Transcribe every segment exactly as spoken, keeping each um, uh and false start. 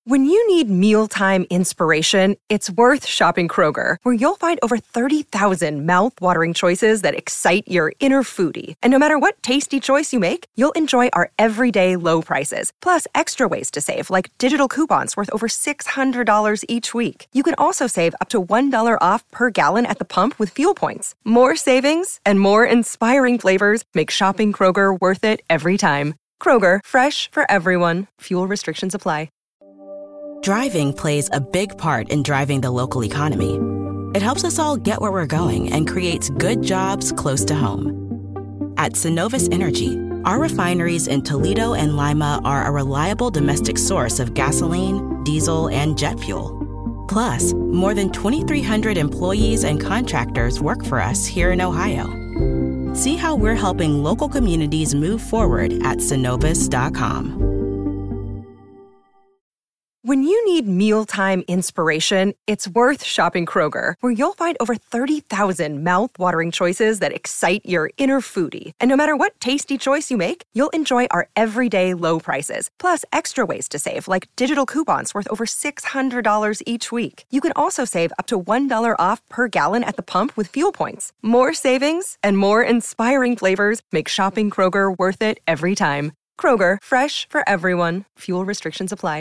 When you need mealtime inspiration, it's worth shopping Kroger, where you'll find over thirty thousand mouth-watering choices that excite your inner foodie. And no matter what tasty choice you make, you'll enjoy our everyday low prices, plus extra ways to save, like digital coupons worth over six hundred dollars each week. You can also save up to one dollar off per gallon at the pump with fuel points. More savings and more inspiring flavors make shopping Kroger worth it every time. Kroger, fresh for everyone. Fuel restrictions apply. Driving plays a big part in driving the local economy. It helps us all get where we're going and creates good jobs close to home. At Synovus Energy, our refineries in Toledo and Lima are a reliable domestic source of gasoline, diesel, and jet fuel. Plus, more than twenty-three hundred employees and contractors work for us here in Ohio. See how we're helping local communities move forward at Synovus dot com. When you need mealtime inspiration, it's worth shopping Kroger, where you'll find over thirty thousand mouth-watering choices that excite your inner foodie. And no matter what tasty choice you make, you'll enjoy our everyday low prices, plus extra ways to save, like digital coupons worth over six hundred dollars each week. You can also save up to one dollar off per gallon at the pump with fuel points. More savings and more inspiring flavors make shopping Kroger worth it every time. Kroger, fresh for everyone. Fuel restrictions apply.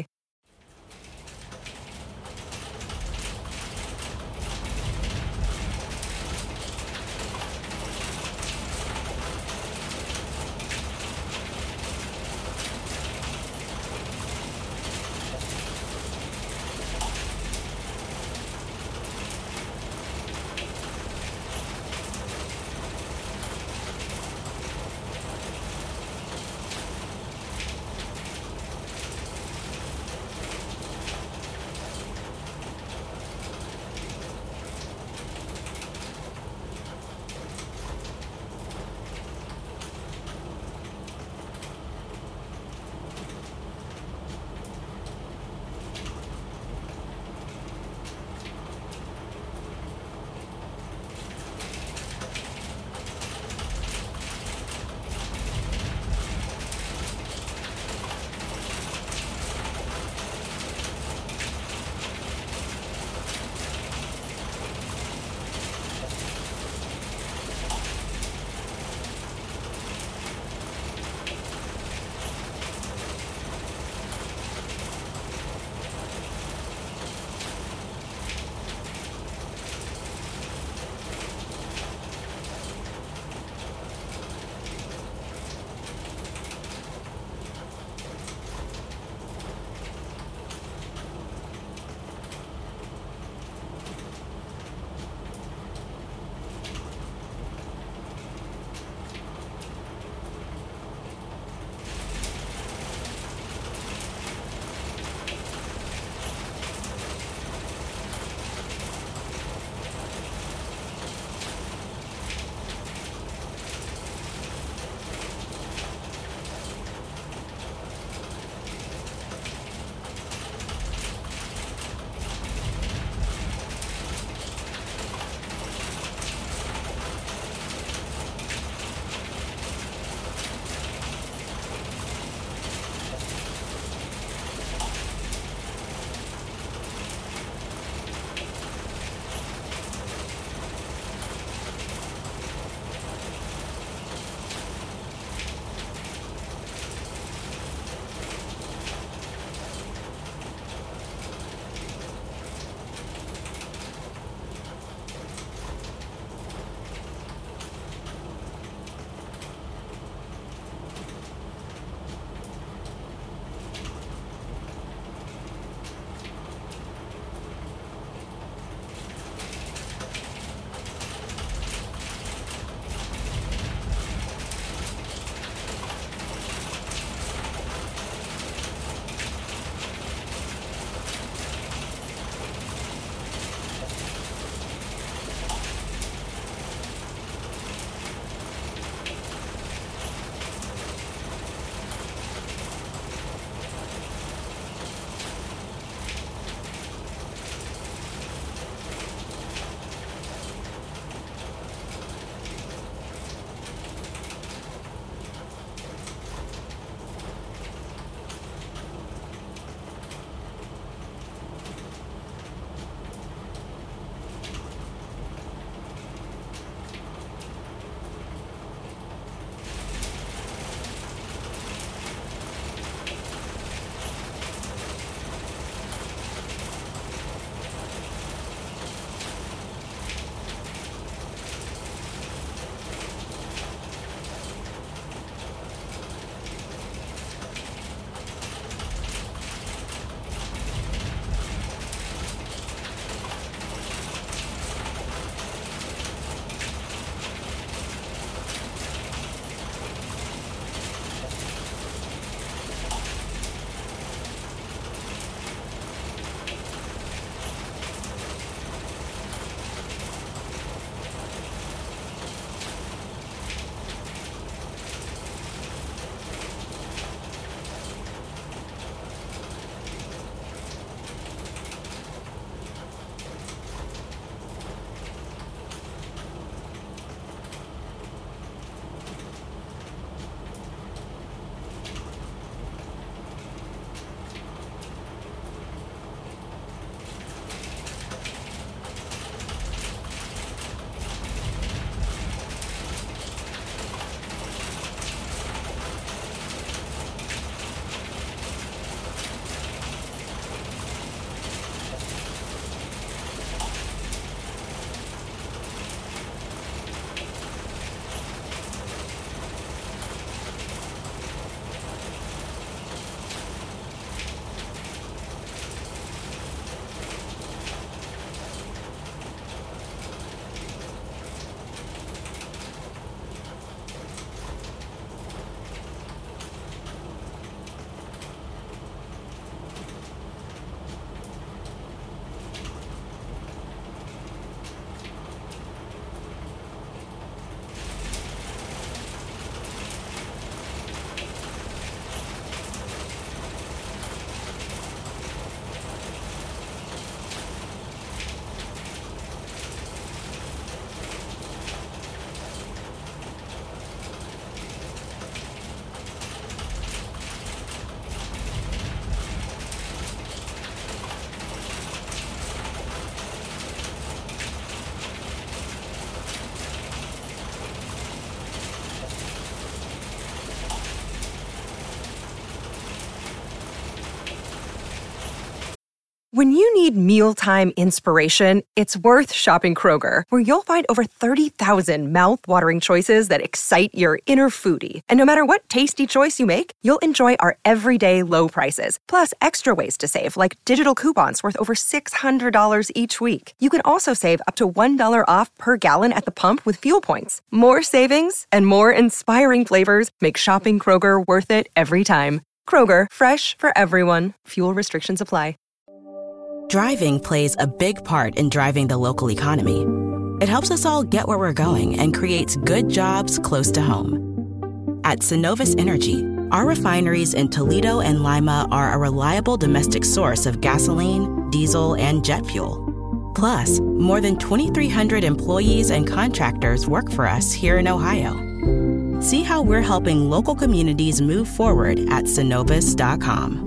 When you need mealtime inspiration, it's worth shopping Kroger, where you'll find over thirty thousand mouth-watering choices that excite your inner foodie. And no matter what tasty choice you make, you'll enjoy our everyday low prices, plus extra ways to save, like digital coupons worth over six hundred dollars each week. You can also save up to one dollar off per gallon at the pump with fuel points. More savings and more inspiring flavors make shopping Kroger worth it every time. Kroger, fresh for everyone. Fuel restrictions apply. Driving plays a big part in driving the local economy. It helps us all get where we're going and creates good jobs close to home. At Synovus Energy, our refineries in Toledo and Lima are a reliable domestic source of gasoline, diesel, and jet fuel. Plus, more than twenty-three hundred employees and contractors work for us here in Ohio. See how we're helping local communities move forward at synovus dot com.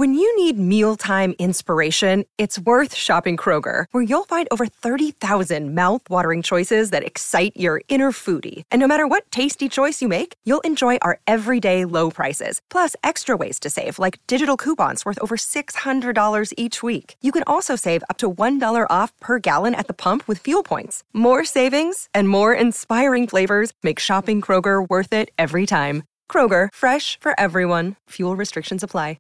When you need mealtime inspiration, it's worth shopping Kroger, where you'll find over thirty thousand mouth-watering choices that excite your inner foodie. And no matter what tasty choice you make, you'll enjoy our everyday low prices, plus extra ways to save, like digital coupons worth over six hundred dollars each week. You can also save up to one dollar off per gallon at the pump with fuel points. More savings and more inspiring flavors make shopping Kroger worth it every time. Kroger, fresh for everyone. Fuel restrictions apply.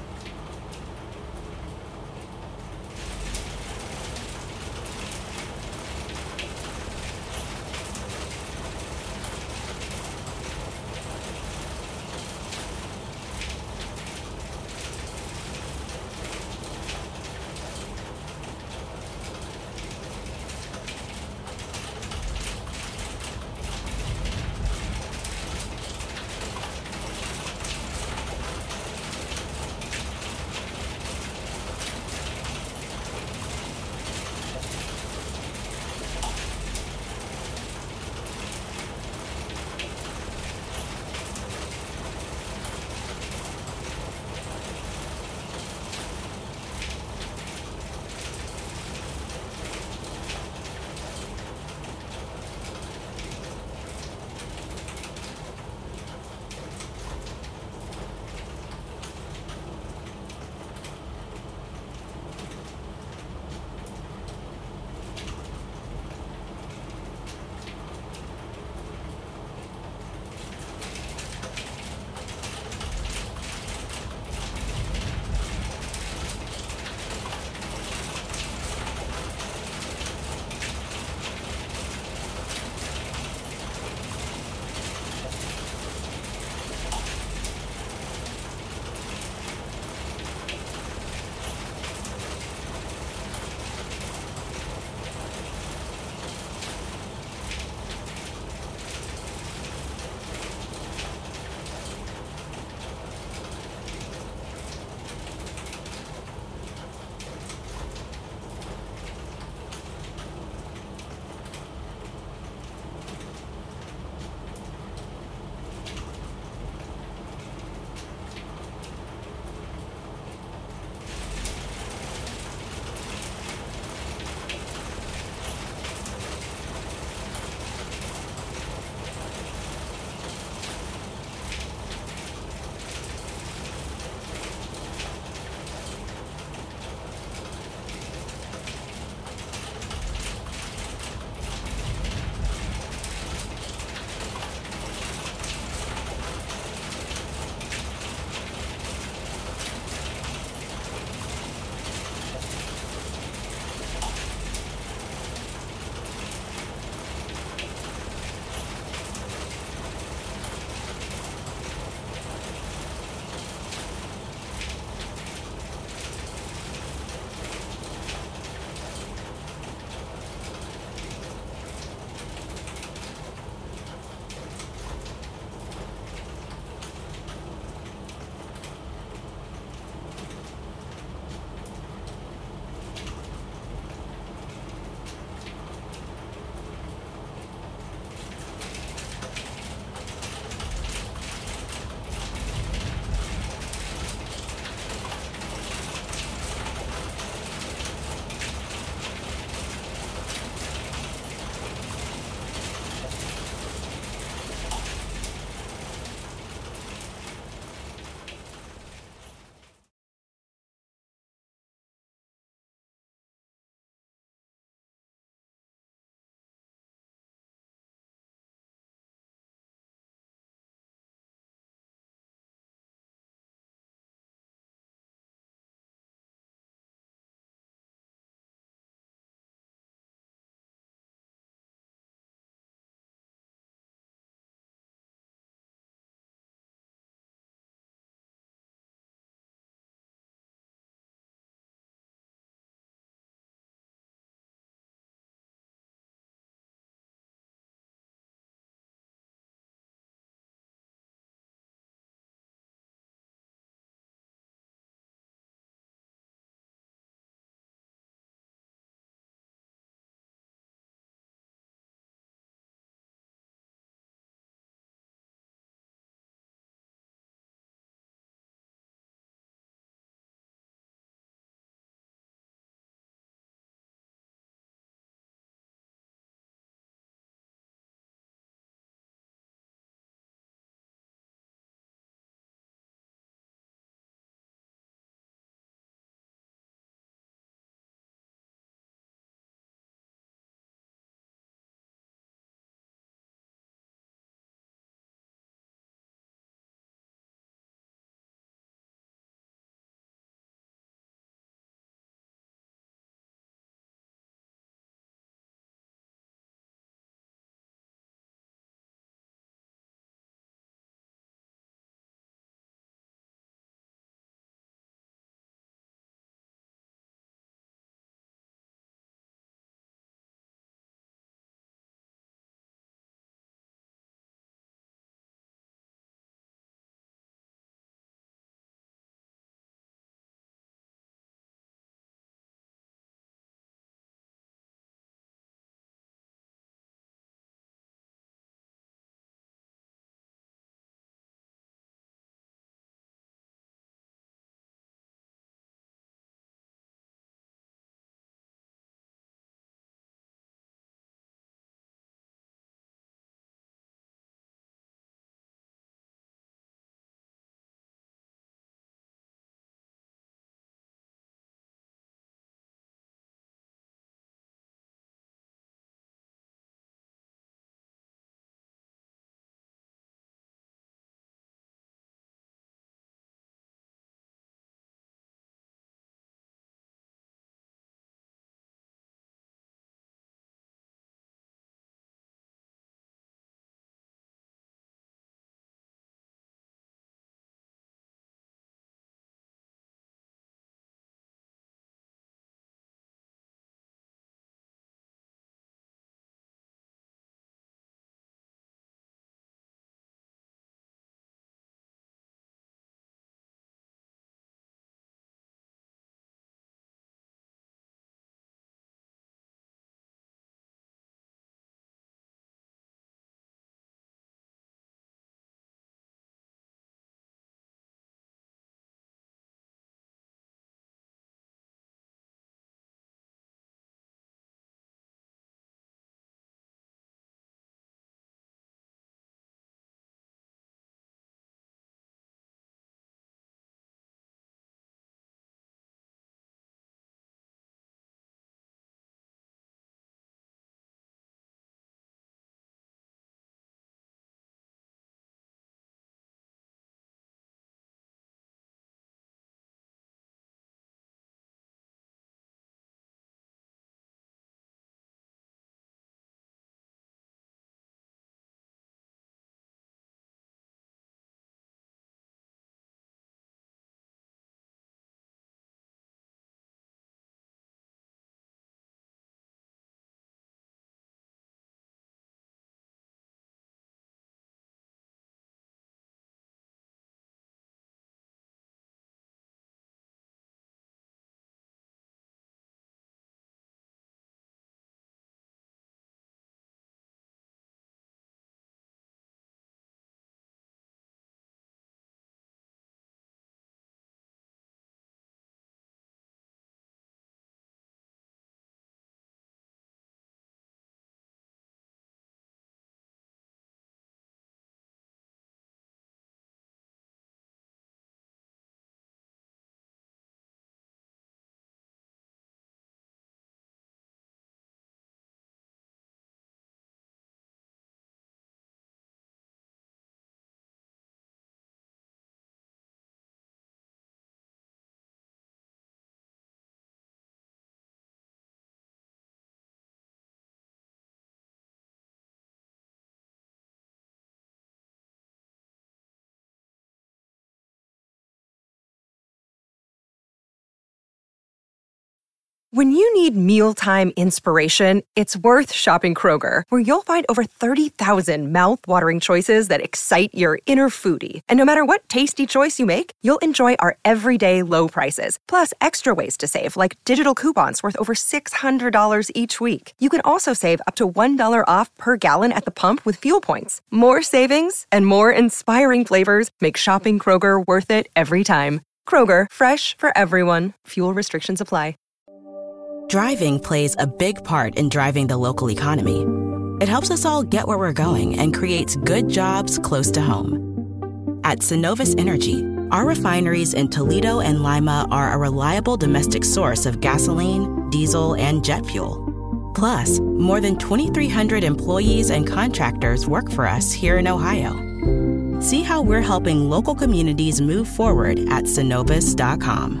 When you need mealtime inspiration, it's worth shopping Kroger, where you'll find over thirty thousand mouth-watering choices that excite your inner foodie. And no matter what tasty choice you make, you'll enjoy our everyday low prices, plus extra ways to save, like digital coupons worth over six hundred dollars each week. You can also save up to one dollar off per gallon at the pump with fuel points. More savings and more inspiring flavors make shopping Kroger worth it every time. Kroger, fresh for everyone. Fuel restrictions apply. Driving plays a big part in driving the local economy. It helps us all get where we're going and creates good jobs close to home. At Synovus Energy, our refineries in Toledo and Lima are a reliable domestic source of gasoline, diesel, and jet fuel. Plus, more than twenty-three hundred employees and contractors work for us here in Ohio. See how we're helping local communities move forward at Synovus dot com.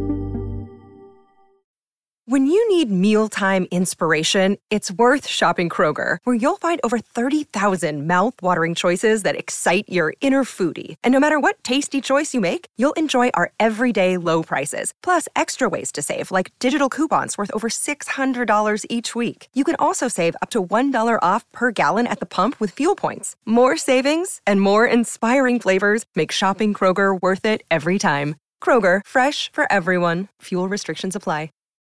When you need mealtime inspiration, it's worth shopping Kroger, where you'll find over thirty thousand mouth-watering choices that excite your inner foodie. And no matter what tasty choice you make, you'll enjoy our everyday low prices, plus extra ways to save, like digital coupons worth over six hundred dollars each week. You can also save up to one dollar off per gallon at the pump with fuel points. More savings and more inspiring flavors make shopping Kroger worth it every time. Kroger, fresh for everyone. Fuel restrictions apply.